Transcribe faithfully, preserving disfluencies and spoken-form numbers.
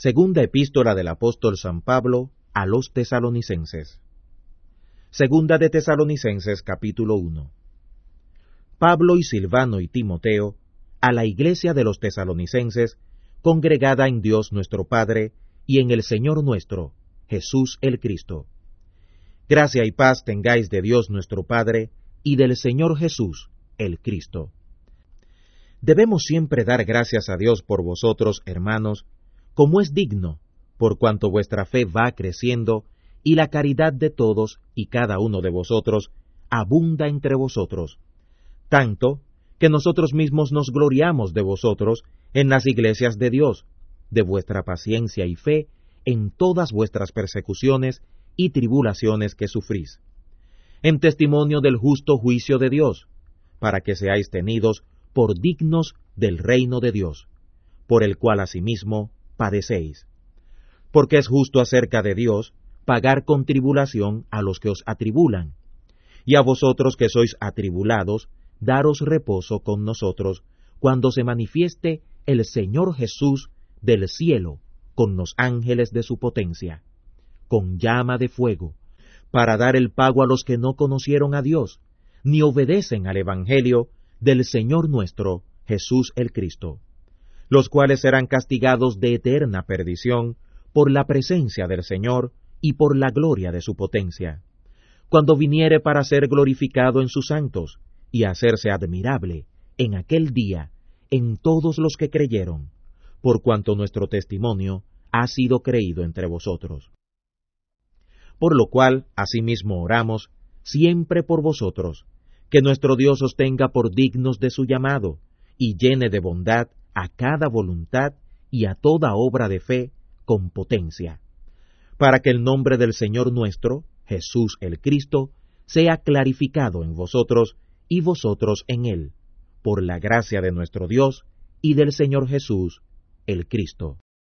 Segunda epístola del apóstol San Pablo a los Tesalonicenses. Segunda de Tesalonicenses capítulo uno. Pablo y Silvano y Timoteo, a la iglesia de los Tesalonicenses, congregada en Dios nuestro Padre y en el Señor nuestro, Jesús el Cristo. Gracia y paz tengáis de Dios nuestro Padre y del Señor Jesús el Cristo. Debemos siempre dar gracias a Dios por vosotros, hermanos, como es digno, por cuanto vuestra fe va creciendo, y la caridad de todos y cada uno de vosotros abunda entre vosotros, tanto que nosotros mismos nos gloriamos de vosotros en las iglesias de Dios, de vuestra paciencia y fe en todas vuestras persecuciones y tribulaciones que sufrís, en testimonio del justo juicio de Dios, para que seáis tenidos por dignos del reino de Dios, por el cual asimismo padecéis. Porque es justo acerca de Dios pagar con tribulación a los que os atribulan, y a vosotros que sois atribulados, daros reposo con nosotros, cuando se manifieste el Señor Jesús del cielo, con los ángeles de su potencia, con llama de fuego, para dar el pago a los que no conocieron a Dios, ni obedecen al Evangelio del Señor nuestro, Jesús el Cristo, los cuales serán castigados de eterna perdición por la presencia del Señor y por la gloria de su potencia, cuando viniere para ser glorificado en sus santos, y hacerse admirable en aquel día en todos los que creyeron, por cuanto nuestro testimonio ha sido creído entre vosotros. Por lo cual, asimismo oramos, siempre por vosotros, que nuestro Dios os tenga por dignos de su llamado, y llene de bondad a cada voluntad y a toda obra de fe con potencia, para que el nombre del Señor nuestro, Jesús el Cristo, sea clarificado en vosotros y vosotros en él, por la gracia de nuestro Dios y del Señor Jesús el Cristo.